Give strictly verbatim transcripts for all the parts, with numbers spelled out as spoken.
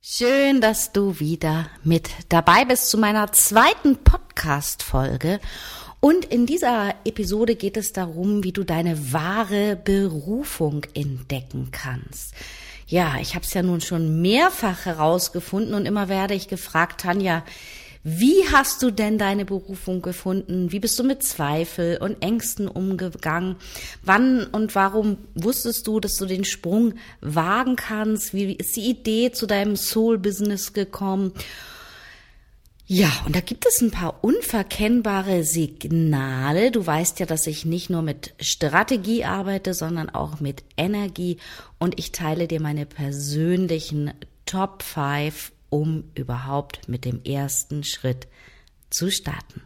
Schön, dass du wieder mit dabei bist zu meiner zweiten Podcast-Folge. Und in dieser Episode geht es darum, wie du deine wahre Berufung entdecken kannst. Ja, ich habe es ja nun schon mehrfach herausgefunden und immer werde ich gefragt, Tanja, wie hast du denn deine Berufung gefunden? Wie bist du mit Zweifel und Ängsten umgegangen? Wann und warum wusstest du, dass du den Sprung wagen kannst? Wie ist die Idee zu deinem Soul-Business gekommen? Ja, und da gibt es ein paar unverkennbare Signale. Du weißt ja, dass ich nicht nur mit Strategie arbeite, sondern auch mit Energie. Und ich teile dir meine persönlichen Top fünf, um überhaupt mit dem ersten Schritt zu starten.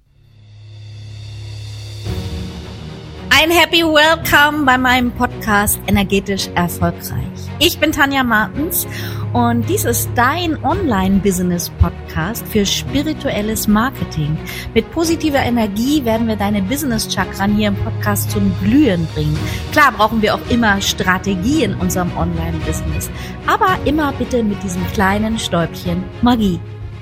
Ein Happy Welcome bei meinem Podcast Energetisch Erfolgreich. Ich bin Tanja Martens und dies ist dein Online-Business-Podcast für spirituelles Marketing. Mit positiver Energie werden wir deine Business-Chakran hier im Podcast zum Glühen bringen. Klar brauchen wir auch immer Strategie in unserem Online-Business, aber immer bitte mit diesem kleinen Stäubchen Magie.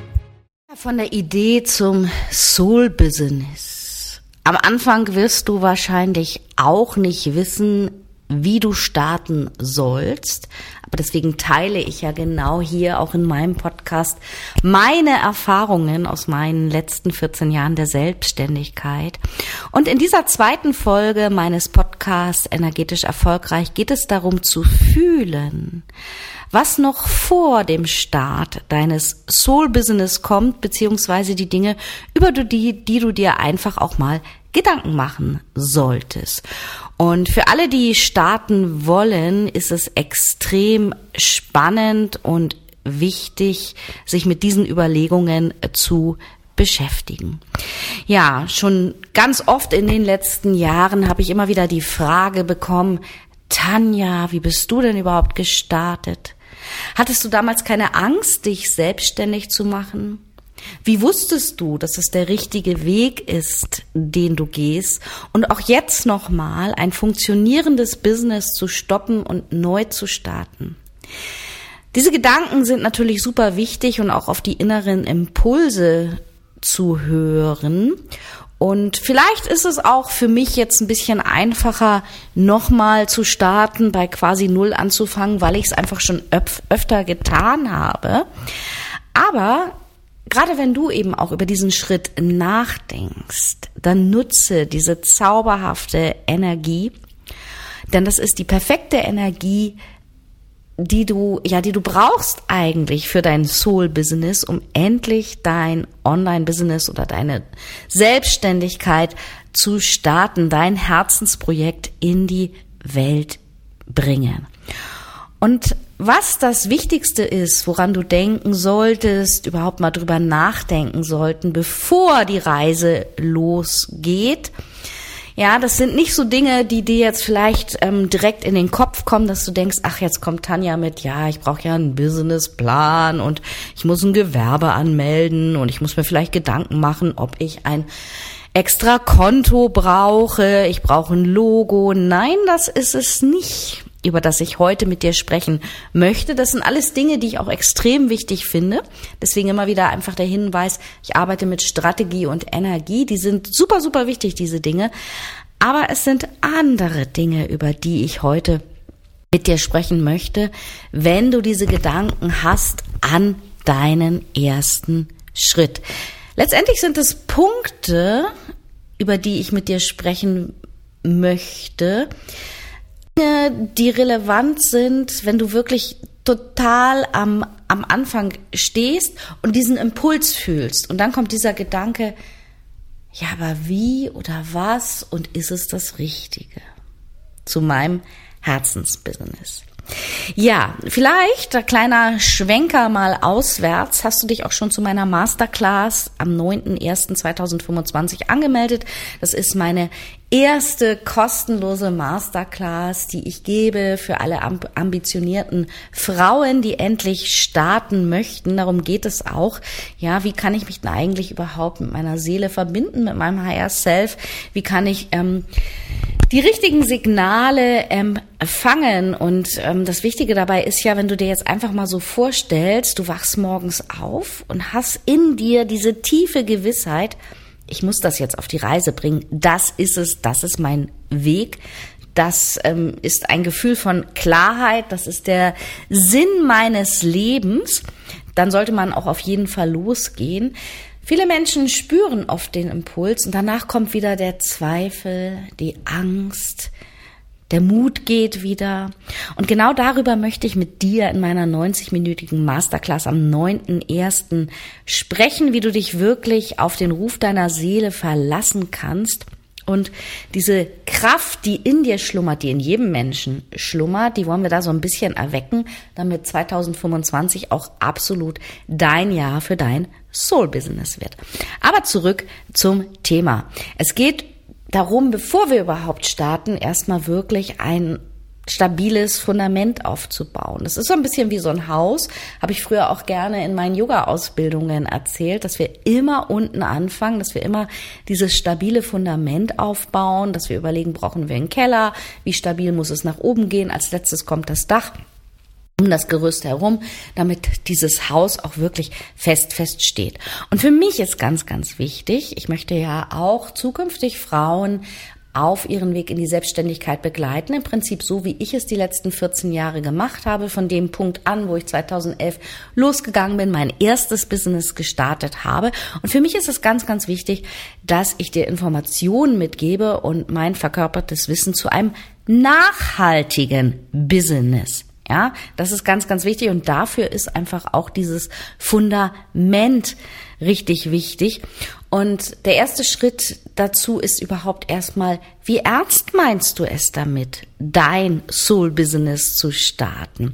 Von der Idee zum Soul-Business. Am Anfang wirst du wahrscheinlich auch nicht wissen, wie du starten sollst. Aber deswegen teile ich ja genau hier auch in meinem Podcast meine Erfahrungen aus meinen letzten vierzehn Jahren der Selbstständigkeit. Und in dieser zweiten Folge meines Podcasts Energetisch Erfolgreich geht es darum zu fühlen, was noch vor dem Start deines Soul-Business kommt, beziehungsweise die Dinge, über die, die du dir einfach auch mal Gedanken machen solltest. Und für alle, die starten wollen, ist es extrem spannend und wichtig, sich mit diesen Überlegungen zu beschäftigen. Ja, schon ganz oft in den letzten Jahren habe ich immer wieder die Frage bekommen, Tanja, wie bist du denn überhaupt gestartet? Hattest du damals keine Angst, dich selbstständig zu machen? Wie wusstest du, dass es der richtige Weg ist, den du gehst? Und auch jetzt nochmal ein funktionierendes Business zu stoppen und neu zu starten. Diese Gedanken sind natürlich super wichtig und auch auf die inneren Impulse zu hören. Und vielleicht ist es auch für mich jetzt ein bisschen einfacher, nochmal zu starten, bei quasi Null anzufangen, weil ich es einfach schon öf- öfter getan habe. Aber gerade wenn du eben auch über diesen Schritt nachdenkst, dann nutze diese zauberhafte Energie, denn das ist die perfekte Energie, die du, ja, die du brauchst eigentlich für dein Soul-Business, um endlich dein Online-Business oder deine Selbstständigkeit zu starten, dein Herzensprojekt in die Welt bringen. Und was das Wichtigste ist, woran du denken solltest, überhaupt mal drüber nachdenken sollten, bevor die Reise losgeht, ja, das sind nicht so Dinge, die dir jetzt vielleicht ähm, direkt in den Kopf kommen, dass du denkst, ach, jetzt kommt Tanja mit, ja, ich brauche ja einen Businessplan und ich muss ein Gewerbe anmelden und ich muss mir vielleicht Gedanken machen, ob ich ein extra Konto brauche, ich brauche ein Logo. Nein, das ist es nicht, über das ich heute mit dir sprechen möchte. Das sind alles Dinge, die ich auch extrem wichtig finde. Deswegen immer wieder einfach der Hinweis, ich arbeite mit Strategie und Energie. Die sind super, super wichtig, diese Dinge. Aber es sind andere Dinge, über die ich heute mit dir sprechen möchte, wenn du diese Gedanken hast an deinen ersten Schritt. Letztendlich sind es Punkte, über die ich mit dir sprechen möchte, die relevant sind, wenn du wirklich total am, am Anfang stehst und diesen Impuls fühlst. Und dann kommt dieser Gedanke, ja, aber wie oder was und ist es das Richtige zu meinem Herzensbusiness? Ja, vielleicht ein kleiner Schwenker mal auswärts. Hast du dich auch schon zu meiner Masterclass am neunten ersten zweitausendfünfundzwanzig angemeldet? Das ist meine erste kostenlose Masterclass, die ich gebe für alle ambitionierten Frauen, die endlich starten möchten. Darum geht es auch. Ja, wie kann ich mich denn eigentlich überhaupt mit meiner Seele verbinden, mit meinem Higher Self? Wie kann ich ähm, die richtigen Signale empfangen. Und ähm, das Wichtige dabei ist ja, wenn du dir jetzt einfach mal so vorstellst, du wachst morgens auf und hast in dir diese tiefe Gewissheit, ich muss das jetzt auf die Reise bringen, das ist es, das ist mein Weg. Das ähm, ist ein Gefühl von Klarheit, das ist der Sinn meines Lebens. Dann sollte man auch auf jeden Fall losgehen. Viele Menschen spüren oft den Impuls und danach kommt wieder der Zweifel, die Angst, der Mut geht wieder. Und genau darüber möchte ich mit dir in meiner neunzig-minütigen Masterclass am neunten ersten sprechen, wie du dich wirklich auf den Ruf deiner Seele verlassen kannst. Und diese Kraft, die in dir schlummert, die in jedem Menschen schlummert, die wollen wir da so ein bisschen erwecken, damit zwanzig fünfundzwanzig auch absolut dein Jahr für dein Soul-Business wird. Aber zurück zum Thema. Es geht darum, bevor wir überhaupt starten, erstmal wirklich ein stabiles Fundament aufzubauen. Das ist so ein bisschen wie so ein Haus, habe ich früher auch gerne in meinen Yoga-Ausbildungen erzählt, dass wir immer unten anfangen, dass wir immer dieses stabile Fundament aufbauen, dass wir überlegen, brauchen wir einen Keller, wie stabil muss es nach oben gehen, als letztes kommt das Dach um das Gerüst herum, damit dieses Haus auch wirklich fest, fest steht. Und für mich ist ganz, ganz wichtig, ich möchte ja auch zukünftig Frauen auf ihren Weg in die Selbstständigkeit begleiten. Im Prinzip so, wie ich es die letzten vierzehn Jahre gemacht habe, von dem Punkt an, wo ich zweitausendelf losgegangen bin, mein erstes Business gestartet habe. Und für mich ist es ganz, ganz wichtig, dass ich dir Informationen mitgebe und mein verkörpertes Wissen zu einem nachhaltigen Business. Ja, das ist ganz, ganz wichtig und dafür ist einfach auch dieses Fundament richtig wichtig. Und der erste Schritt dazu ist überhaupt erstmal, wie ernst meinst du es damit, dein Soul-Business zu starten?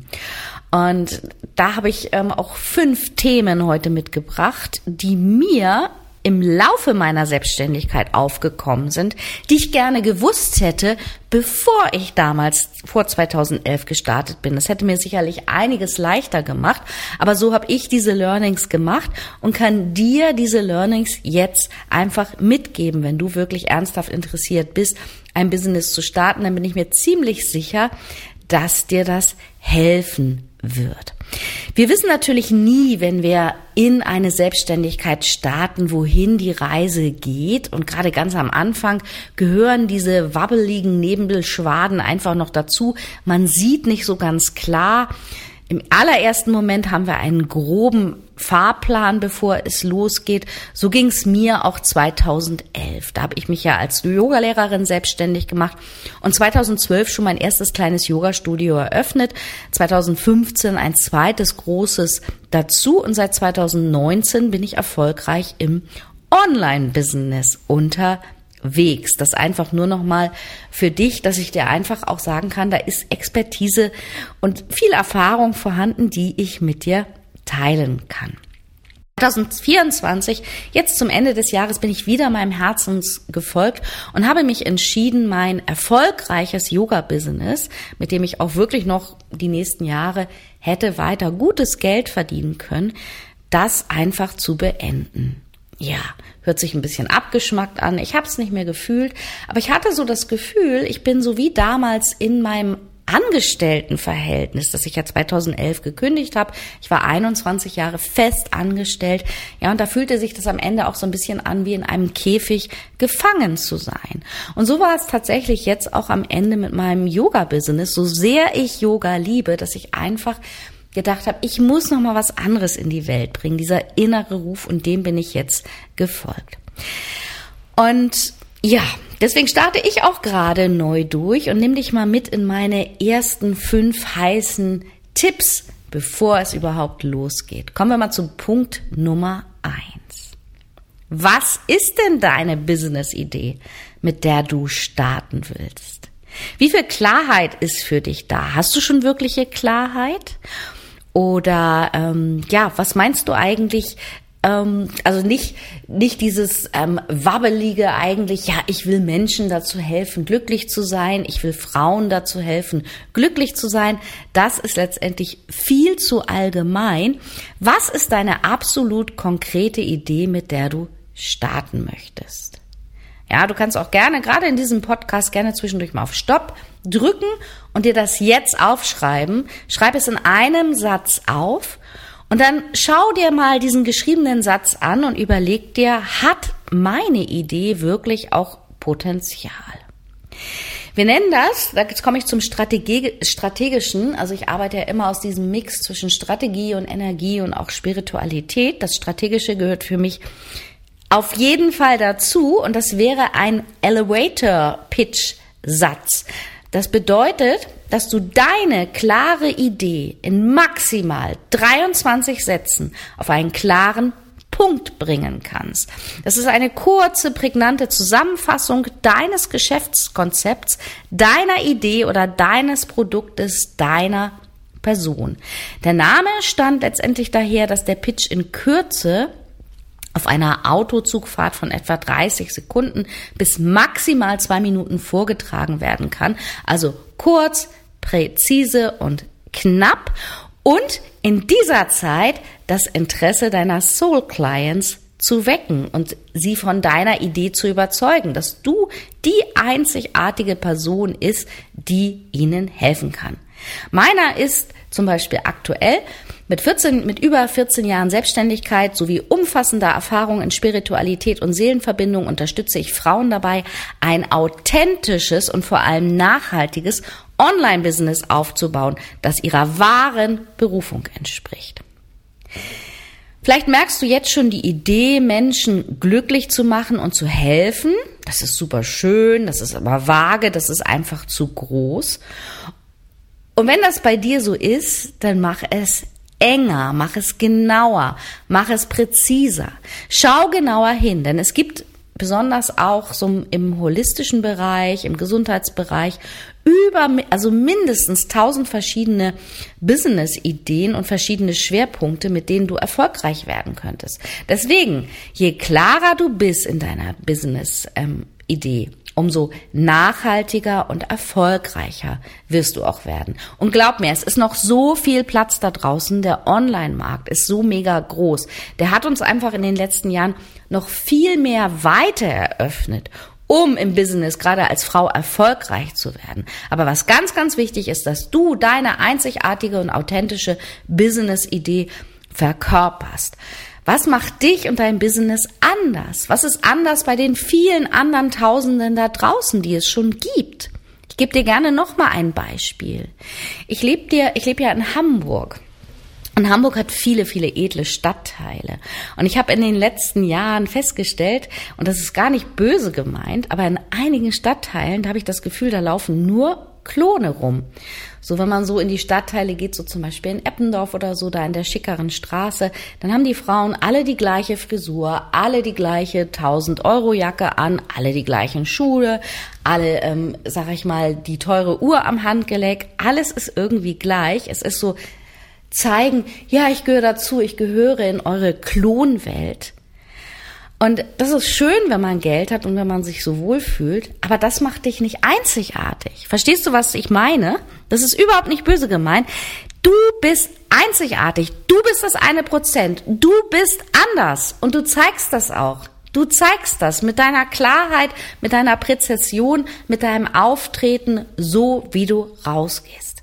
Und da habe ich ähm, auch fünf Themen heute mitgebracht, die mir im Laufe meiner Selbstständigkeit aufgekommen sind, die ich gerne gewusst hätte, bevor ich damals vor zweitausendelf gestartet bin. Das hätte mir sicherlich einiges leichter gemacht, aber so habe ich diese Learnings gemacht und kann dir diese Learnings jetzt einfach mitgeben. Wenn du wirklich ernsthaft interessiert bist, ein Business zu starten, dann bin ich mir ziemlich sicher, dass dir das helfen wird. Wir wissen natürlich nie, wenn wir in eine Selbstständigkeit starten, wohin die Reise geht. Und gerade ganz am Anfang gehören diese wabbeligen Nebelschwaden einfach noch dazu. Man sieht nicht so ganz klar. Im allerersten Moment haben wir einen groben Fahrplan, bevor es losgeht. So ging es mir auch zweitausendelf. Da habe ich mich ja als Yogalehrerin selbstständig gemacht und zweitausendzwölf schon mein erstes kleines Yogastudio eröffnet. zweitausendfünfzehn ein zweites großes dazu und seit zweitausendneunzehn bin ich erfolgreich im Online-Business unterwegs. Wegs. Das einfach nur noch mal für dich, dass ich dir einfach auch sagen kann, da ist Expertise und viel Erfahrung vorhanden, die ich mit dir teilen kann. zwanzig vierundzwanzig, jetzt zum Ende des Jahres, bin ich wieder meinem Herzen gefolgt und habe mich entschieden, mein erfolgreiches Yoga-Business, mit dem ich auch wirklich noch die nächsten Jahre hätte weiter gutes Geld verdienen können, das einfach zu beenden. Ja, hört sich ein bisschen abgeschmackt an. Ich habe es nicht mehr gefühlt, aber ich hatte so das Gefühl, ich bin so wie damals in meinem Angestelltenverhältnis, das ich ja zweitausendelf gekündigt habe. Ich war einundzwanzig Jahre fest angestellt. Ja, und da fühlte sich das am Ende auch so ein bisschen an, wie in einem Käfig gefangen zu sein. Und so war es tatsächlich jetzt auch am Ende mit meinem Yoga-Business, so sehr ich Yoga liebe, dass ich einfach gedacht habe, ich muss noch mal was anderes in die Welt bringen, dieser innere Ruf, und dem bin ich jetzt gefolgt. Und ja, deswegen starte ich auch gerade neu durch und nimm dich mal mit in meine ersten fünf heißen Tipps, bevor es überhaupt losgeht. Kommen wir mal zu Punkt Nummer eins. Was ist denn deine Business-Idee, mit der du starten willst? Wie viel Klarheit ist für dich da? Hast du schon wirkliche Klarheit? Oder ähm, ja, was meinst du eigentlich? Ähm, also nicht nicht dieses ähm, wabbelige eigentlich. Ja, ich will Menschen dazu helfen, glücklich zu sein. Ich will Frauen dazu helfen, glücklich zu sein. Das ist letztendlich viel zu allgemein. Was ist deine absolut konkrete Idee, mit der du starten möchtest? Ja, du kannst auch gerne, gerade in diesem Podcast, gerne zwischendurch mal auf Stopp drücken und dir das jetzt aufschreiben. Schreib es in einem Satz auf und dann schau dir mal diesen geschriebenen Satz an und überleg dir, hat meine Idee wirklich auch Potenzial? Wir nennen das, jetzt komme ich zum Strategie, Strategischen, also ich arbeite ja immer aus diesem Mix zwischen Strategie und Energie und auch Spiritualität. Das Strategische gehört für mich auf jeden Fall dazu und das wäre ein Elevator-Pitch-Satz. Das bedeutet, dass du deine klare Idee in maximal dreiundzwanzig Sätzen auf einen klaren Punkt bringen kannst. Das ist eine kurze, prägnante Zusammenfassung deines Geschäftskonzepts, deiner Idee oder deines Produktes, deiner Person. Der Name stammt letztendlich daher, dass der Pitch in Kürze auf einer Autozugfahrt von etwa dreißig Sekunden bis maximal zwei Minuten vorgetragen werden kann. Also kurz, präzise und knapp und in dieser Zeit das Interesse deiner Soul Clients zu wecken und sie von deiner Idee zu überzeugen, dass du die einzigartige Person ist, die ihnen helfen kann. Meiner ist zum Beispiel aktuell mit vierzehn, mit über vierzehn Jahren Selbstständigkeit sowie umfassender Erfahrung in Spiritualität und Seelenverbindung unterstütze ich Frauen dabei, ein authentisches und vor allem nachhaltiges Online-Business aufzubauen, das ihrer wahren Berufung entspricht. Vielleicht merkst du jetzt schon die Idee, Menschen glücklich zu machen und zu helfen. Das ist super schön, das ist aber vage, das ist einfach zu groß. Und wenn das bei dir so ist, dann mach es enger, mach es genauer, mach es präziser. Schau genauer hin, denn es gibt besonders auch so im holistischen Bereich, im Gesundheitsbereich, über, also mindestens tausend verschiedene Business-Ideen und verschiedene Schwerpunkte, mit denen du erfolgreich werden könntest. Deswegen, je klarer du bist in deiner Business-Idee, umso nachhaltiger und erfolgreicher wirst du auch werden. Und glaub mir, es ist noch so viel Platz da draußen. Der Online-Markt ist so mega groß. Der hat uns einfach in den letzten Jahren noch viel mehr weiter eröffnet, um im Business gerade als Frau erfolgreich zu werden. Aber was ganz, ganz wichtig ist, dass du deine einzigartige und authentische Business-Idee verkörperst. Was macht dich und dein Business anders? Was ist anders bei den vielen anderen Tausenden da draußen, die es schon gibt? Ich gebe dir gerne noch mal ein Beispiel. Ich lebe dir, ich lebe ja in Hamburg. Und Hamburg hat viele, viele edle Stadtteile. Und ich habe in den letzten Jahren festgestellt, und das ist gar nicht böse gemeint, aber in einigen Stadtteilen, da habe ich das Gefühl, da laufen nur Klone rum. So, wenn man so in die Stadtteile geht, so zum Beispiel in Eppendorf oder so, da in der schickeren Straße, dann haben die Frauen alle die gleiche Frisur, alle die gleiche tausend-Euro-Jacke an, alle die gleichen Schuhe, alle, ähm, sag ich mal, die teure Uhr am Handgelenk. Alles ist irgendwie gleich. Es ist so, zeigen, ja, ich gehöre dazu, ich gehöre in eure Klonwelt. Und das ist schön, wenn man Geld hat und wenn man sich so wohl fühlt, aber das macht dich nicht einzigartig. Verstehst du, was ich meine? Das ist überhaupt nicht böse gemeint. Du bist einzigartig, du bist das eine Prozent, du bist anders und du zeigst das auch. Du zeigst das mit deiner Klarheit, mit deiner Präzision, mit deinem Auftreten, so wie du rausgehst.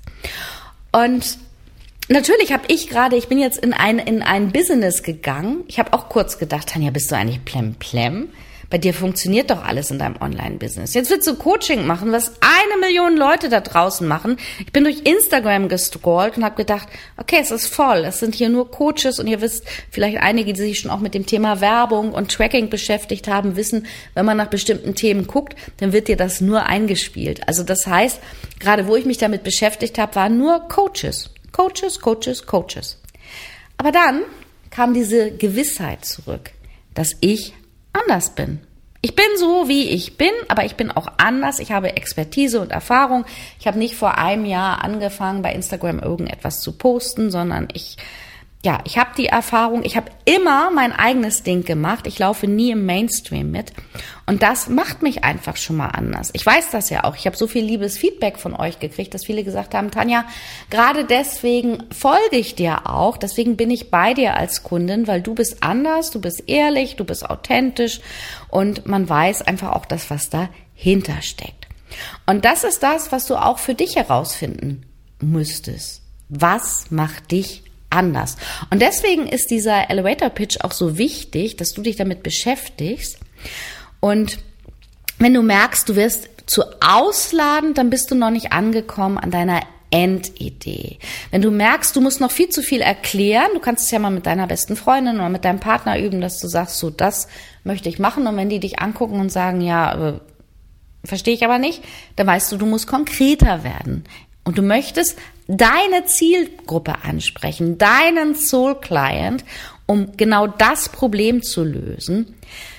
Und natürlich habe ich gerade, ich bin jetzt in ein in ein Business gegangen. Ich habe auch kurz gedacht, Tanja, bist du eigentlich plemplem? Bei dir funktioniert doch alles in deinem Online-Business. Jetzt willst du Coaching machen, was eine Million Leute da draußen machen. Ich bin durch Instagram gescrollt und habe gedacht, okay, es ist voll. Es sind hier nur Coaches und ihr wisst, vielleicht einige, die sich schon auch mit dem Thema Werbung und Tracking beschäftigt haben, wissen, wenn man nach bestimmten Themen guckt, dann wird dir das nur eingespielt. Also das heißt, gerade wo ich mich damit beschäftigt habe, waren nur Coaches. Coaches, Coaches, Coaches. Aber dann kam diese Gewissheit zurück, dass ich anders bin. Ich bin so, wie ich bin, aber ich bin auch anders. Ich habe Expertise und Erfahrung. Ich habe nicht vor einem Jahr angefangen, bei Instagram irgendetwas zu posten, sondern ich ja, ich habe die Erfahrung, ich habe immer mein eigenes Ding gemacht. Ich laufe nie im Mainstream mit. Und das macht mich einfach schon mal anders. Ich weiß das ja auch. Ich habe so viel liebes Feedback von euch gekriegt, dass viele gesagt haben, Tanja, gerade deswegen folge ich dir auch. Deswegen bin ich bei dir als Kundin, weil du bist anders, du bist ehrlich, du bist authentisch und man weiß einfach auch das, was dahinter steckt. Und das ist das, was du auch für dich herausfinden müsstest. Was macht dich anders? Und deswegen ist dieser Elevator Pitch auch so wichtig, dass du dich damit beschäftigst. Und wenn du merkst, du wirst zu ausladend, dann bist du noch nicht angekommen an deiner Endidee. Wenn du merkst, du musst noch viel zu viel erklären, du kannst es ja mal mit deiner besten Freundin oder mit deinem Partner üben, dass du sagst, so das möchte ich machen. Und wenn die dich angucken und sagen, ja, äh, verstehe ich aber nicht, dann weißt du, du musst konkreter werden. Und du möchtest deine Zielgruppe ansprechen, deinen Soul Client, um genau das Problem zu lösen,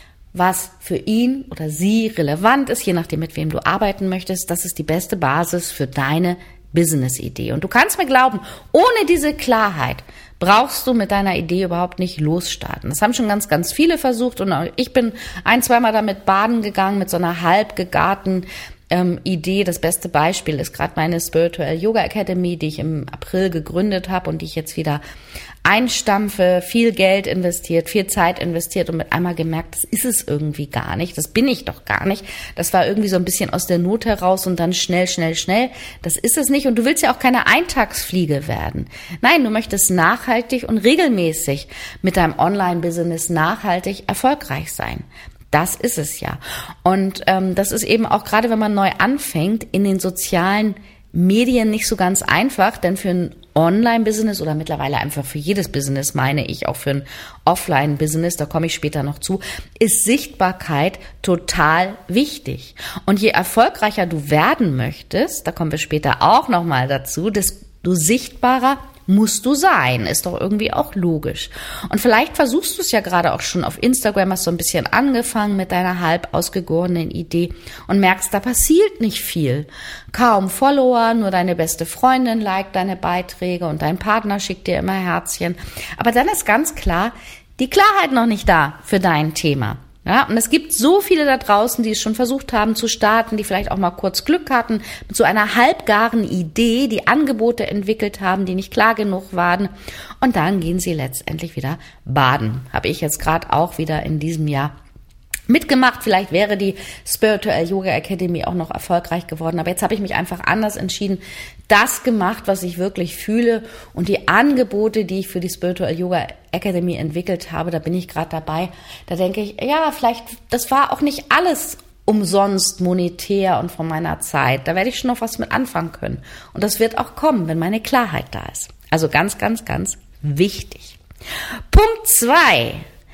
was für ihn oder sie relevant ist, je nachdem, mit wem du arbeiten möchtest. Das ist die beste Basis für deine Business-Idee. Und du kannst mir glauben, ohne diese Klarheit brauchst du mit deiner Idee überhaupt nicht losstarten. Das haben schon ganz, ganz viele versucht und ich bin ein-, zweimal damit baden gegangen mit so einer halb gegarten ähm, Idee. Das beste Beispiel ist gerade meine Spiritual Yoga Academy, die ich im April gegründet habe und die ich jetzt wieder einstampfe, viel Geld investiert, viel Zeit investiert und mit einmal gemerkt, das ist es irgendwie gar nicht, das bin ich doch gar nicht. Das war irgendwie so ein bisschen aus der Not heraus und dann schnell, schnell, schnell. Das ist es nicht und du willst ja auch keine Eintagsfliege werden. Nein, du möchtest nachhaltig und regelmäßig mit deinem Online-Business nachhaltig erfolgreich sein. Das ist es ja. Und ähm, das ist eben auch gerade, wenn man neu anfängt, in den sozialen Medien nicht so ganz einfach, denn für ein Online-Business oder mittlerweile einfach für jedes Business, meine ich, auch für ein Offline-Business, da komme ich später noch zu, ist Sichtbarkeit total wichtig. Und je erfolgreicher du werden möchtest, da kommen wir später auch nochmal dazu, desto sichtbarer musst du sein, ist doch irgendwie auch logisch. Und vielleicht versuchst du es ja gerade auch schon auf Instagram, hast so ein bisschen angefangen mit deiner halb ausgegorenen Idee und merkst, da passiert nicht viel. Kaum Follower, nur deine beste Freundin liked deine Beiträge und dein Partner schickt dir immer Herzchen. Aber dann ist ganz klar, die Klarheit noch nicht da für dein Thema. Ja, und es gibt so viele da draußen, die es schon versucht haben zu starten, die vielleicht auch mal kurz Glück hatten mit so einer halbgaren Idee, die Angebote entwickelt haben, die nicht klar genug waren. Und dann gehen sie letztendlich wieder baden. Habe ich jetzt gerade auch wieder in diesem Jahr mitgemacht. Vielleicht wäre die Spiritual Yoga Academy auch noch erfolgreich geworden. Aber jetzt habe ich mich einfach anders entschieden, das gemacht, was ich wirklich fühle. Und die Angebote, die ich für die Spiritual Yoga Academy entwickelt habe, da bin ich gerade dabei. Da denke ich, ja, vielleicht, das war auch nicht alles umsonst monetär und von meiner Zeit. Da werde ich schon noch was mit anfangen können. Und das wird auch kommen, wenn meine Klarheit da ist. Also ganz, ganz, ganz wichtig. Punkt zwei.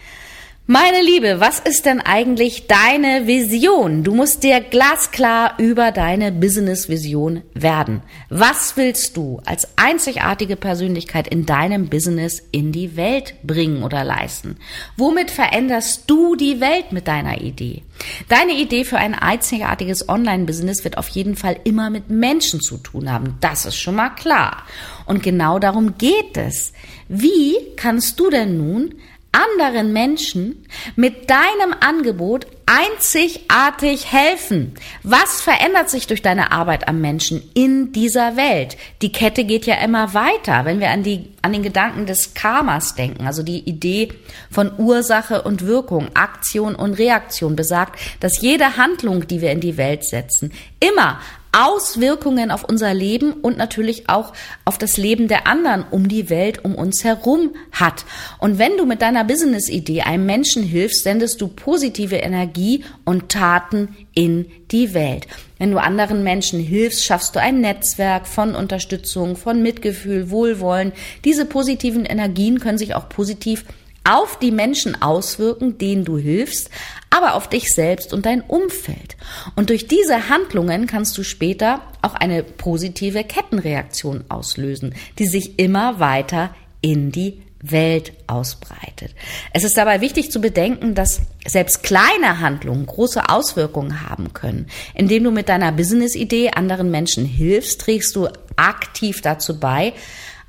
Meine Liebe, was ist denn eigentlich deine Vision? Du musst dir glasklar über deine Business-Vision werden. Was willst du als einzigartige Persönlichkeit in deinem Business in die Welt bringen oder leisten? Womit veränderst du die Welt mit deiner Idee? Deine Idee für ein einzigartiges Online-Business wird auf jeden Fall immer mit Menschen zu tun haben. Das ist schon mal klar. Und genau darum geht es. Wie kannst du denn nun anderen Menschen mit deinem Angebot einzigartig helfen? Was verändert sich durch deine Arbeit am Menschen in dieser Welt? Die Kette geht ja immer weiter, wenn wir an die, an den Gedanken des Karmas denken, also die Idee von Ursache und Wirkung, Aktion und Reaktion besagt, dass jede Handlung, die wir in die Welt setzen, immer Auswirkungen auf unser Leben und natürlich auch auf das Leben der anderen um die Welt um uns herum hat. Und wenn du mit deiner Business-Idee einem Menschen hilfst, sendest du positive Energie und Taten in die Welt. Wenn du anderen Menschen hilfst, schaffst du ein Netzwerk von Unterstützung, von Mitgefühl, Wohlwollen. Diese positiven Energien können sich auch positiv auf die Menschen auswirken, denen du hilfst, aber auf dich selbst und dein Umfeld. Und durch diese Handlungen kannst du später auch eine positive Kettenreaktion auslösen, die sich immer weiter in die Welt ausbreitet. Es ist dabei wichtig zu bedenken, dass selbst kleine Handlungen große Auswirkungen haben können. Indem du mit deiner Business-Idee anderen Menschen hilfst, trägst du aktiv dazu bei,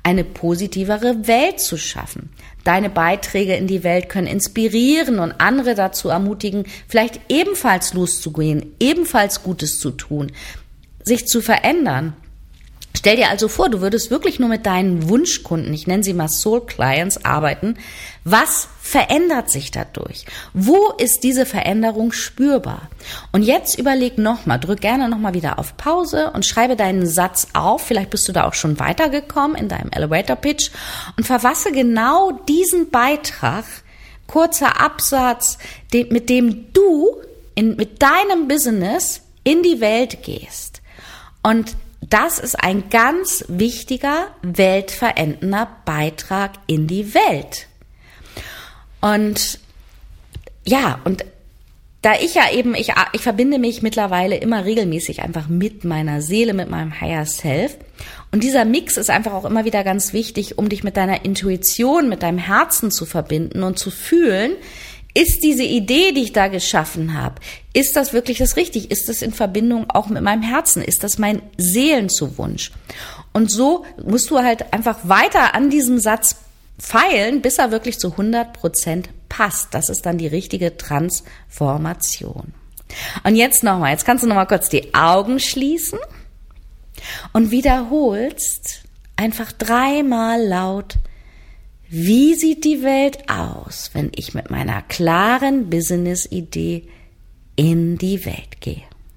eine positivere Welt zu schaffen. Deine Beiträge in die Welt können inspirieren und andere dazu ermutigen, vielleicht ebenfalls loszugehen, ebenfalls Gutes zu tun, sich zu verändern. Stell dir also vor, du würdest wirklich nur mit deinen Wunschkunden, ich nenne sie mal Soul Clients, arbeiten. Was verändert sich dadurch? Wo ist diese Veränderung spürbar? Und jetzt überleg nochmal, drück gerne nochmal wieder auf Pause und schreibe deinen Satz auf. Vielleicht bist du da auch schon weitergekommen in deinem Elevator Pitch und verfasse genau diesen Beitrag, kurzer Absatz, mit dem du in, mit deinem Business in die Welt gehst. Und das ist ein ganz wichtiger, weltverändernder Beitrag in die Welt. Und ja, und da ich ja eben, ich, ich verbinde mich mittlerweile immer regelmäßig einfach mit meiner Seele, mit meinem Higher Self. Und dieser Mix ist einfach auch immer wieder ganz wichtig, um dich mit deiner Intuition, mit deinem Herzen zu verbinden und zu fühlen, ist diese Idee, die ich da geschaffen habe, ist das wirklich das Richtige? Ist das in Verbindung auch mit meinem Herzen? Ist das mein Seelenzuwunsch? Und so musst du halt einfach weiter an diesem Satz feilen, bis er wirklich zu hundert Prozent passt. Das ist dann die richtige Transformation. Und jetzt nochmal, jetzt kannst du nochmal kurz die Augen schließen und wiederholst einfach dreimal laut: Wie sieht die Welt aus, wenn ich mit meiner klaren Business-Idee in die Welt gehe?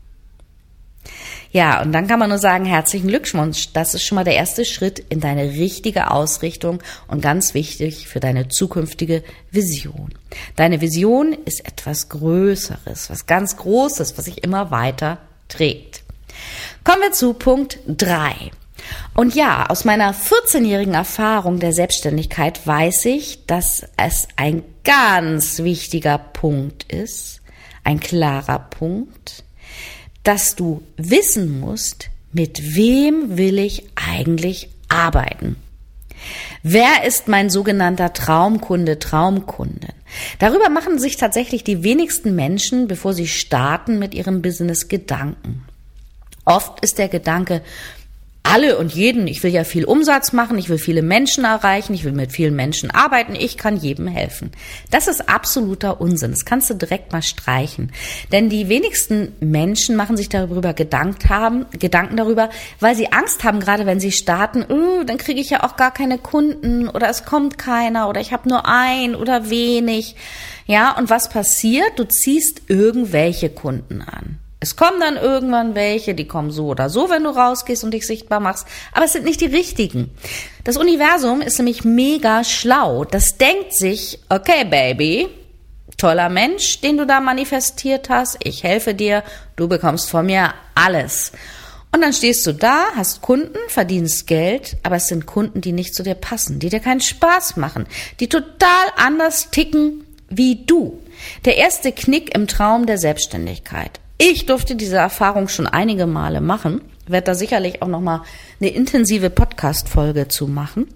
Ja, und dann kann man nur sagen, herzlichen Glückwunsch. Das ist schon mal der erste Schritt in deine richtige Ausrichtung und ganz wichtig für deine zukünftige Vision. Deine Vision ist etwas Größeres, was ganz Großes, was sich immer weiter trägt. Kommen wir zu Punkt drei. Und ja, aus meiner vierzehnjährigen Erfahrung der Selbstständigkeit weiß ich, dass es ein ganz wichtiger Punkt ist, ein klarer Punkt, dass du wissen musst, mit wem will ich eigentlich arbeiten? Wer ist mein sogenannter Traumkunde, Traumkundin? Darüber machen sich tatsächlich die wenigsten Menschen, bevor sie starten mit ihrem Business, Gedanken. Oft ist der Gedanke, alle und jeden, ich will ja viel Umsatz machen, ich will viele Menschen erreichen, ich will mit vielen Menschen arbeiten, ich kann jedem helfen. Das ist absoluter Unsinn, das kannst du direkt mal streichen. Denn die wenigsten Menschen machen sich darüber Gedanken, haben, Gedanken darüber, weil sie Angst haben, gerade wenn sie starten, oh, dann kriege ich ja auch gar keine Kunden oder es kommt keiner oder ich habe nur ein oder wenig. Ja, und was passiert? Du ziehst irgendwelche Kunden an. Es kommen dann irgendwann welche, die kommen so oder so, wenn du rausgehst und dich sichtbar machst, aber es sind nicht die richtigen. Das Universum ist nämlich mega schlau. Das denkt sich, okay Baby, toller Mensch, den du da manifestiert hast, ich helfe dir, du bekommst von mir alles. Und dann stehst du da, hast Kunden, verdienst Geld, aber es sind Kunden, die nicht zu dir passen, die dir keinen Spaß machen, die total anders ticken wie du. Der erste Knick im Traum der Selbstständigkeit. Ich durfte diese Erfahrung schon einige Male machen, werde da sicherlich auch nochmal eine intensive Podcast-Folge zu machen.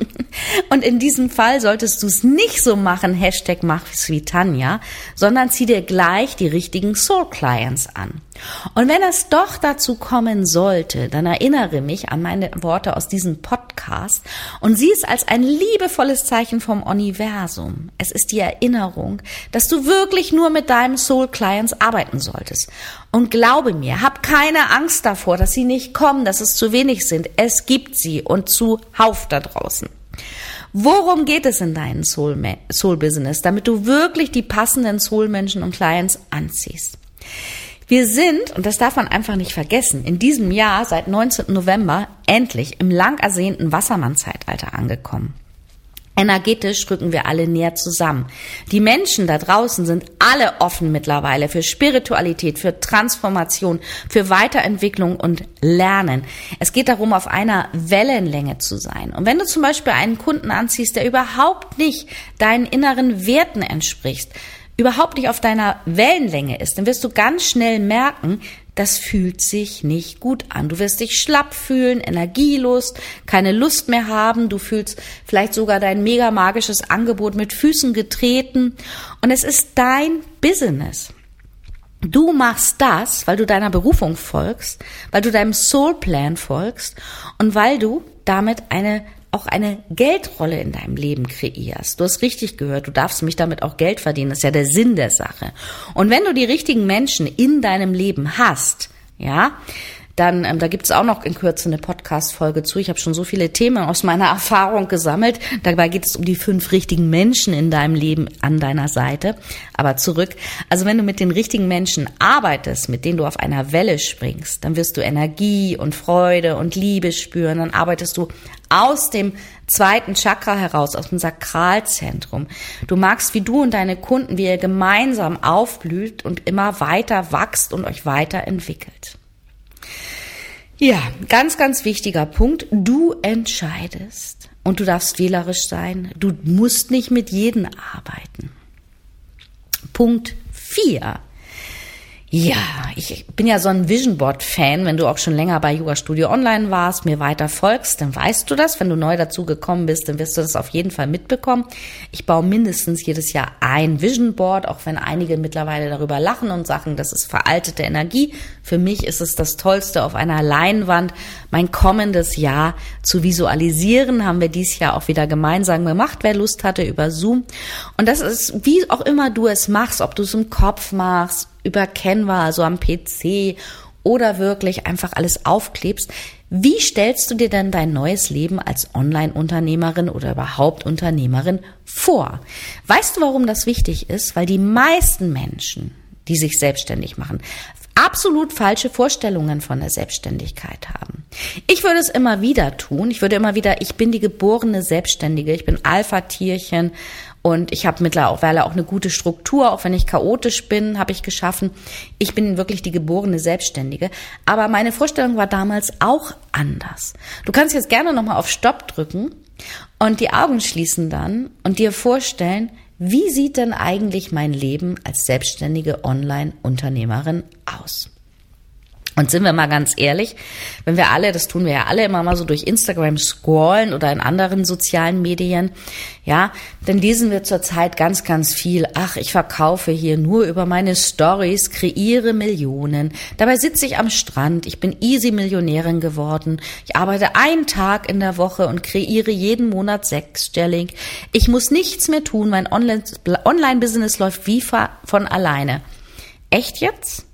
Und in diesem Fall solltest du es nicht so machen, Hashtag mach's wie Tanja, sondern zieh dir gleich die richtigen Soul Clients an. Und wenn es doch dazu kommen sollte, dann erinnere mich an meine Worte aus diesem Podcast und sieh es als ein liebevolles Zeichen vom Universum. Es ist die Erinnerung, dass du wirklich nur mit deinem Soul Clients arbeiten solltest. Und glaube mir, hab keine Angst davor, dass sie nicht kommen, dass es zu wenig sind. Es gibt sie und zuhauf da draußen. Worum geht es in deinem Soul, Soul Business, damit du wirklich die passenden Soul-Menschen und Clients anziehst? Wir sind, und das darf man einfach nicht vergessen, in diesem Jahr seit neunzehnten November endlich im lang ersehnten Wassermann-Zeitalter angekommen. Energetisch rücken wir alle näher zusammen. Die Menschen da draußen sind alle offen mittlerweile für Spiritualität, für Transformation, für Weiterentwicklung und Lernen. Es geht darum, auf einer Wellenlänge zu sein. Und wenn du zum Beispiel einen Kunden anziehst, der überhaupt nicht deinen inneren Werten entspricht, überhaupt nicht auf deiner Wellenlänge ist, dann wirst du ganz schnell merken, das fühlt sich nicht gut an. Du wirst dich schlapp fühlen, energielos, keine Lust mehr haben. Du fühlst vielleicht sogar dein mega magisches Angebot mit Füßen getreten. Und es ist dein Business. Du machst das, weil du deiner Berufung folgst, weil du deinem Soulplan folgst und weil du damit eine auch eine Geldrolle in deinem Leben kreierst. Du hast richtig gehört, du darfst nämlich damit auch Geld verdienen. Das ist ja der Sinn der Sache. Und wenn du die richtigen Menschen in deinem Leben hast, ja, dann, ähm, da gibt's auch noch in Kürze eine Podcast-Folge zu. Ich habe schon so viele Themen aus meiner Erfahrung gesammelt. Dabei geht es um die fünf richtigen Menschen in deinem Leben an deiner Seite. Aber zurück. Also wenn du mit den richtigen Menschen arbeitest, mit denen du auf einer Welle springst, dann wirst du Energie und Freude und Liebe spüren. Dann arbeitest du aus dem zweiten Chakra heraus, aus dem Sakralzentrum. Du magst, wie du und deine Kunden, wie ihr gemeinsam aufblüht und immer weiter wachst und euch weiterentwickelt. Ja, ganz, ganz wichtiger Punkt. Du entscheidest und du darfst wählerisch sein. Du musst nicht mit jedem arbeiten. Punkt vier. Ja, ich bin ja so ein Vision Board Fan. Wenn du auch schon länger bei Yoga Studio Online warst, mir weiter folgst, dann weißt du das. Wenn du neu dazu gekommen bist, dann wirst du das auf jeden Fall mitbekommen. Ich baue mindestens jedes Jahr ein Vision Board, auch wenn einige mittlerweile darüber lachen und sagen, das ist veraltete Energie. Für mich ist es das Tollste, auf einer Leinwand mein kommendes Jahr zu visualisieren. Haben wir dieses Jahr auch wieder gemeinsam gemacht, wer Lust hatte, über Zoom. Und das ist, wie auch immer du es machst, ob du es im Kopf machst, über Canva, also am P C oder wirklich einfach alles aufklebst. Wie stellst du dir denn dein neues Leben als Online-Unternehmerin oder überhaupt Unternehmerin vor? Weißt du, warum das wichtig ist? Weil die meisten Menschen, die sich selbstständig machen, absolut falsche Vorstellungen von der Selbstständigkeit haben. Ich würde es immer wieder tun. Ich würde immer wieder, ich bin die geborene Selbstständige, ich bin Alpha-Tierchen und ich habe mittlerweile auch eine gute Struktur, auch wenn ich chaotisch bin, habe ich geschaffen. Ich bin wirklich die geborene Selbstständige. Aber meine Vorstellung war damals auch anders. Du kannst jetzt gerne nochmal auf Stopp drücken und die Augen schließen dann und dir vorstellen, wie sieht denn eigentlich mein Leben als selbstständige Online-Unternehmerin aus? Und sind wir mal ganz ehrlich, wenn wir alle, das tun wir ja alle immer mal so durch Instagram scrollen oder in anderen sozialen Medien, ja, dann lesen wir zurzeit ganz, ganz viel. Ach, ich verkaufe hier nur über meine Stories, kreiere Millionen. Dabei sitze ich am Strand, ich bin easy Millionärin geworden. Ich arbeite einen Tag in der Woche und kreiere jeden Monat sechsstellig. Ich muss nichts mehr tun, mein Online- Online-Business läuft wie von alleine. Echt jetzt?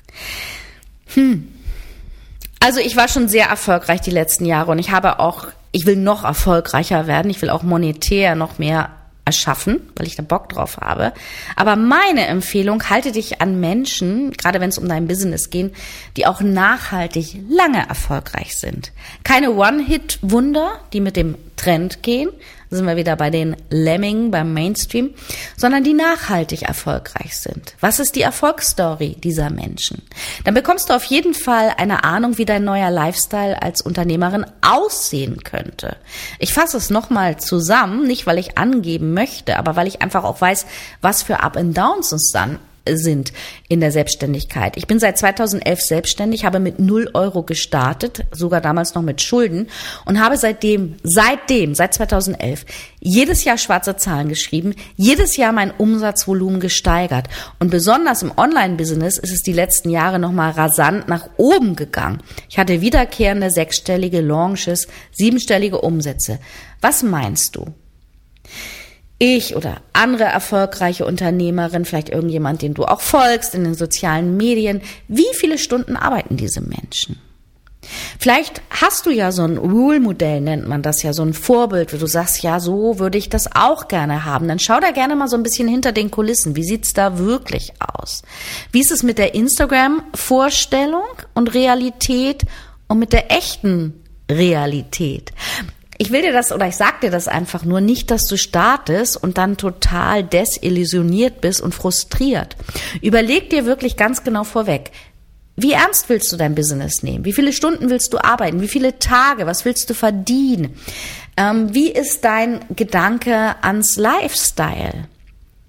Hm. Also ich war schon sehr erfolgreich die letzten Jahre und ich habe auch, ich will noch erfolgreicher werden, ich will auch monetär noch mehr erschaffen, weil ich da Bock drauf habe. Aber meine Empfehlung, halte dich an Menschen, gerade wenn es um dein Business geht, die auch nachhaltig lange erfolgreich sind. Keine One-Hit-Wunder, die mit dem Trend gehen, da sind wir wieder bei den Lemmingen, beim Mainstream, sondern die nachhaltig erfolgreich sind. Was ist die Erfolgsstory dieser Menschen? Dann bekommst du auf jeden Fall eine Ahnung, wie dein neuer Lifestyle als Unternehmerin aussehen könnte. Ich fasse es nochmal zusammen, nicht weil ich angeben möchte, aber weil ich einfach auch weiß, was für Up and Downs es dann sind in der Selbstständigkeit. Ich bin seit zweitausendelf selbstständig, habe mit null Euro gestartet, sogar damals noch mit Schulden und habe seitdem, seitdem, seit zweitausendelf jedes Jahr schwarze Zahlen geschrieben, jedes Jahr mein Umsatzvolumen gesteigert und besonders im Online-Business ist es die letzten Jahre nochmal rasant nach oben gegangen. Ich hatte wiederkehrende sechsstellige Launches, siebenstellige Umsätze. Was meinst du? Ich oder andere erfolgreiche Unternehmerin, vielleicht irgendjemand, den du auch folgst in den sozialen Medien, wie viele Stunden arbeiten diese Menschen? Vielleicht hast du ja so ein Role-Modell, nennt man das ja, so ein Vorbild, wo du sagst, ja, so würde ich das auch gerne haben. Dann schau da gerne mal so ein bisschen hinter den Kulissen. Wie sieht's da wirklich aus? Wie ist es mit der Instagram-Vorstellung und Realität und mit der echten Realität? Ich will dir das oder ich sag dir das einfach nur, nicht, dass du startest und dann total desillusioniert bist und frustriert. Überleg dir wirklich ganz genau vorweg, wie ernst willst du dein Business nehmen? Wie viele Stunden willst du arbeiten? Wie viele Tage? Was willst du verdienen? Ähm, wie ist dein Gedanke ans Lifestyle?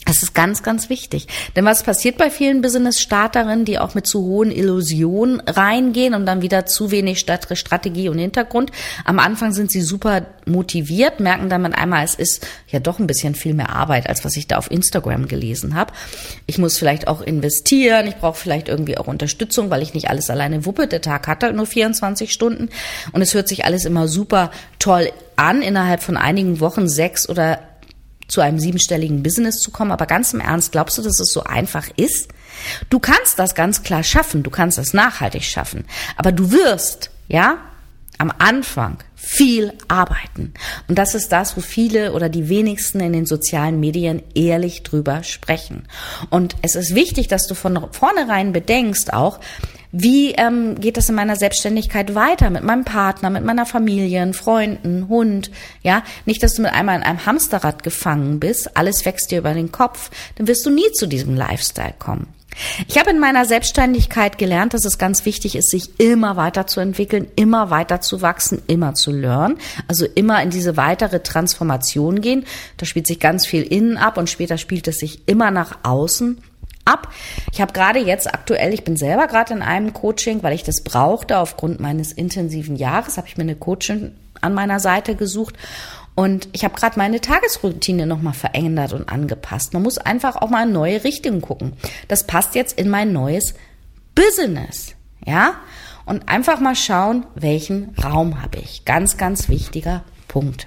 Das ist ganz, ganz wichtig. Denn was passiert bei vielen Business-Starterinnen, die auch mit zu hohen Illusionen reingehen und dann wieder zu wenig Strategie und Hintergrund? Am Anfang sind sie super motiviert, merken dann mit einmal, es ist ja doch ein bisschen viel mehr Arbeit, als was ich da auf Instagram gelesen habe. Ich muss vielleicht auch investieren, ich brauche vielleicht irgendwie auch Unterstützung, weil ich nicht alles alleine wuppe. Der Tag hat halt nur vierundzwanzig Stunden und es hört sich alles immer super toll an, innerhalb von einigen Wochen sechs oder zu einem siebenstelligen Business zu kommen. Aber ganz im Ernst, glaubst du, dass es so einfach ist? Du kannst das ganz klar schaffen. Du kannst das nachhaltig schaffen. Aber du wirst, ja, am Anfang viel arbeiten. Und das ist das, wo viele oder die wenigsten in den sozialen Medien ehrlich drüber sprechen. Und es ist wichtig, dass du von vornherein bedenkst auch, wie ähm, geht das in meiner Selbstständigkeit weiter mit meinem Partner, mit meiner Familie, Freunden, Hund, ja? Nicht, dass du mit einmal in einem Hamsterrad gefangen bist, alles wächst dir über den Kopf, dann wirst du nie zu diesem Lifestyle kommen. Ich habe in meiner Selbstständigkeit gelernt, dass es ganz wichtig ist, sich immer weiterzuentwickeln, immer weiter zu wachsen, immer zu lernen, also immer in diese weitere Transformation gehen. Da spielt sich ganz viel innen ab und später spielt es sich immer nach außen ab. Ich habe gerade jetzt aktuell, ich bin selber gerade in einem Coaching, weil ich das brauchte aufgrund meines intensiven Jahres, habe ich mir eine Coachin an meiner Seite gesucht und ich habe gerade meine Tagesroutine nochmal verändert und angepasst. Man muss einfach auch mal in neue Richtungen gucken. Das passt jetzt in mein neues Business, ja? Und einfach mal schauen, welchen Raum habe ich. Ganz, ganz wichtiger Punkt.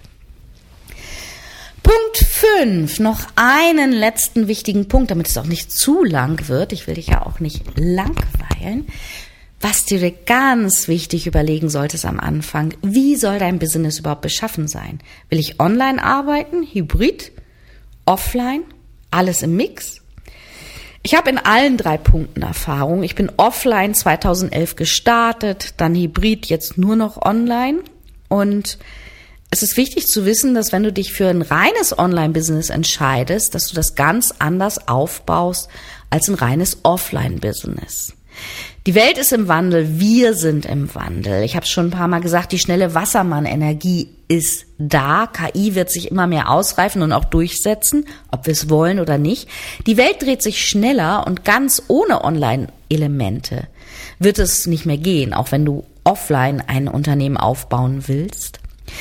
Punkt fünf, noch einen letzten wichtigen Punkt, damit es auch nicht zu lang wird. Ich will dich ja auch nicht langweilen. Was du dir ganz wichtig überlegen solltest am Anfang, wie soll dein Business überhaupt beschaffen sein? Will ich online arbeiten, hybrid, offline, alles im Mix? Ich habe in allen drei Punkten Erfahrung. Ich bin offline zweitausendelf gestartet, dann hybrid, jetzt nur noch online. Und es ist wichtig zu wissen, dass wenn du dich für ein reines Online-Business entscheidest, dass du das ganz anders aufbaust als ein reines Offline-Business. Die Welt ist im Wandel, wir sind im Wandel. Ich habe es schon ein paar Mal gesagt, die schnelle Wassermann-Energie ist da. K I wird sich immer mehr ausreifen und auch durchsetzen, ob wir es wollen oder nicht. Die Welt dreht sich schneller und ganz ohne Online-Elemente wird es nicht mehr gehen, auch wenn du offline ein Unternehmen aufbauen willst.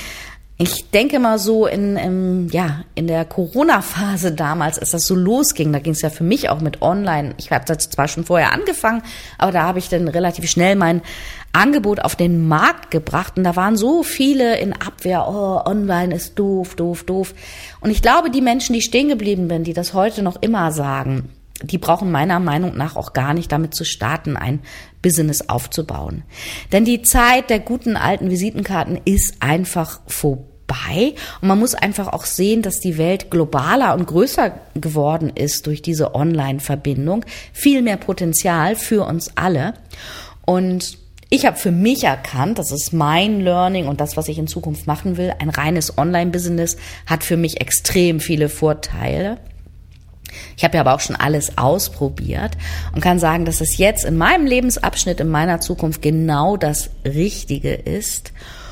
Ich denke mal so in, in, ja, in der Corona-Phase damals, als das so losging, da ging es ja für mich auch mit Online. Ich habe das zwar schon vorher angefangen, aber da habe ich dann relativ schnell mein Angebot auf den Markt gebracht und da waren so viele in Abwehr, oh, Online ist doof, doof, doof. Und ich glaube, die Menschen, die stehen geblieben sind, die das heute noch immer sagen, die brauchen meiner Meinung nach auch gar nicht damit zu starten, ein Business aufzubauen. Denn die Zeit der guten alten Visitenkarten ist einfach vorbei. Und man muss einfach auch sehen, dass die Welt globaler und größer geworden ist durch diese Online-Verbindung. Viel mehr Potenzial für uns alle. Und ich habe für mich erkannt, das ist mein Learning und das, was ich in Zukunft machen will, ein reines Online-Business hat für mich extrem viele Vorteile. Ich habe ja aber auch schon alles ausprobiert und kann sagen, dass es jetzt in meinem Lebensabschnitt, in meiner Zukunft genau das Richtige ist.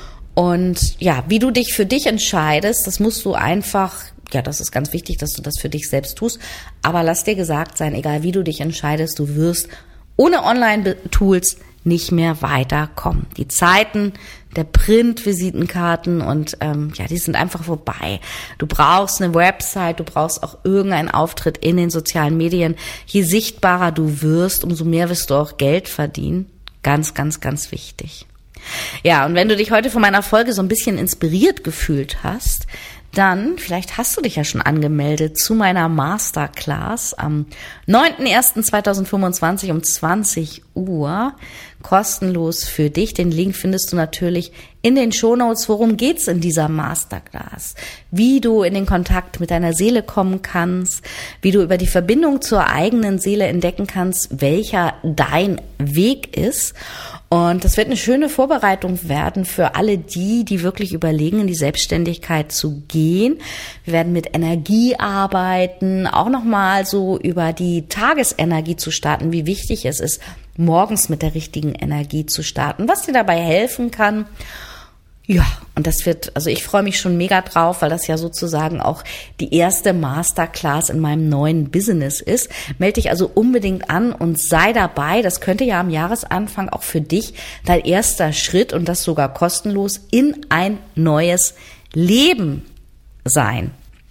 Und ja, wie du dich für dich entscheidest, das musst du einfach, ja, das ist ganz wichtig, dass du das für dich selbst tust. Aber lass dir gesagt sein, egal wie du dich entscheidest, du wirst ohne Online-Tools nicht mehr weiterkommen. Die Zeiten der Print-Visitenkarten und ähm, ja, die sind einfach vorbei. Du brauchst eine Website, du brauchst auch irgendeinen Auftritt in den sozialen Medien. Je sichtbarer du wirst, umso mehr wirst du auch Geld verdienen. Ganz, ganz, ganz wichtig. Ja, und wenn du dich heute von meiner Folge so ein bisschen inspiriert gefühlt hast, dann, vielleicht hast du dich ja schon angemeldet zu meiner Masterclass am neunten ersten zweitausendfünfundzwanzig um zwanzig Uhr, kostenlos für dich. Den Link findest du natürlich in den Shownotes. Worum geht's in dieser Masterclass? Wie du in den Kontakt mit deiner Seele kommen kannst, wie du über die Verbindung zur eigenen Seele entdecken kannst, welcher dein Weg ist. Und das wird eine schöne Vorbereitung werden für alle die, die wirklich überlegen, in die Selbstständigkeit zu gehen. Wir werden mit Energie arbeiten, auch nochmal so über die Tagesenergie zu starten, wie wichtig es ist, morgens mit der richtigen Energie zu starten, was dir dabei helfen kann. Ja, und das wird, also ich freue mich schon mega drauf, weil das ja sozusagen auch die erste Masterclass in meinem neuen Business ist. Melde dich also unbedingt an und sei dabei. Das könnte ja am Jahresanfang auch für dich dein erster Schritt und das sogar kostenlos in ein neues Leben sein.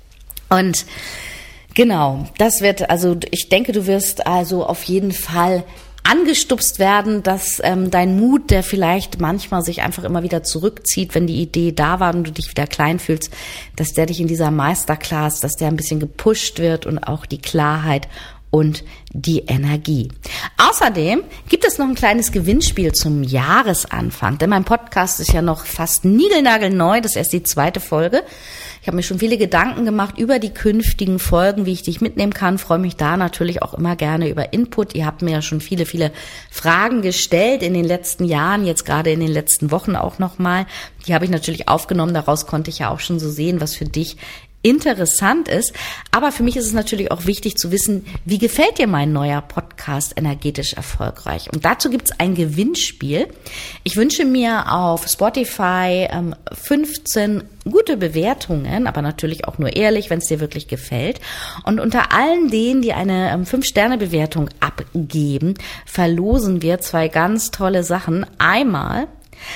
Und genau, das wird, also ich denke, du wirst also auf jeden Fall angestupst werden, dass ähm, dein Mut, der vielleicht manchmal sich einfach immer wieder zurückzieht, wenn die Idee da war und du dich wieder klein fühlst, dass der dich in dieser Masterclass, dass der ein bisschen gepusht wird und auch die Klarheit und die Energie. Außerdem gibt es noch ein kleines Gewinnspiel zum Jahresanfang, denn mein Podcast ist ja noch fast niegelnagelneu, das ist erst die zweite Folge. Ich habe mir schon viele Gedanken gemacht über die künftigen Folgen, wie ich dich mitnehmen kann. Freue mich da natürlich auch immer gerne über Input. Ihr habt mir ja schon viele, viele Fragen gestellt in den letzten Jahren, jetzt gerade in den letzten Wochen auch nochmal. Die habe ich natürlich aufgenommen. Daraus konnte ich ja auch schon so sehen, was für dich interessant ist. Aber für mich ist es natürlich auch wichtig zu wissen, wie gefällt dir mein neuer Podcast Energetisch Erfolgreich? Und dazu gibt es ein Gewinnspiel. Ich wünsche mir auf Spotify ähm, fünfzehn gute Bewertungen, aber natürlich auch nur ehrlich, wenn es dir wirklich gefällt. Und unter allen denen, die eine ähm, fünf Sterne Bewertung abgeben, verlosen wir zwei ganz tolle Sachen. Einmal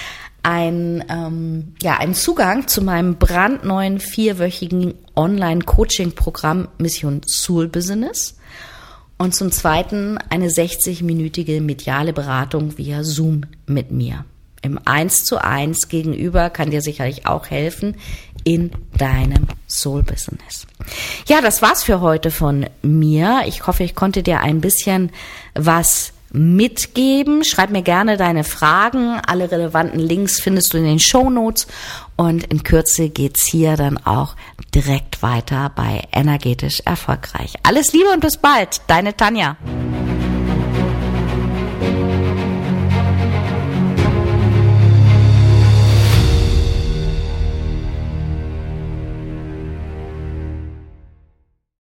ein, ähm, ja, ein Zugang zu meinem brandneuen vierwöchigen Online-Coaching-Programm Mission Soul Business und zum Zweiten eine sechzig-minütige mediale Beratung via Zoom mit mir. Im eins zu eins gegenüber kann dir sicherlich auch helfen in deinem Soul Business. Ja, das war's für heute von mir. Ich hoffe, ich konnte dir ein bisschen was mitgeben. Schreib mir gerne deine Fragen. Alle relevanten Links findest du in den Shownotes. Und in Kürze geht's hier dann auch direkt weiter bei Energetisch Erfolgreich. Alles Liebe und bis bald. Deine Tanja.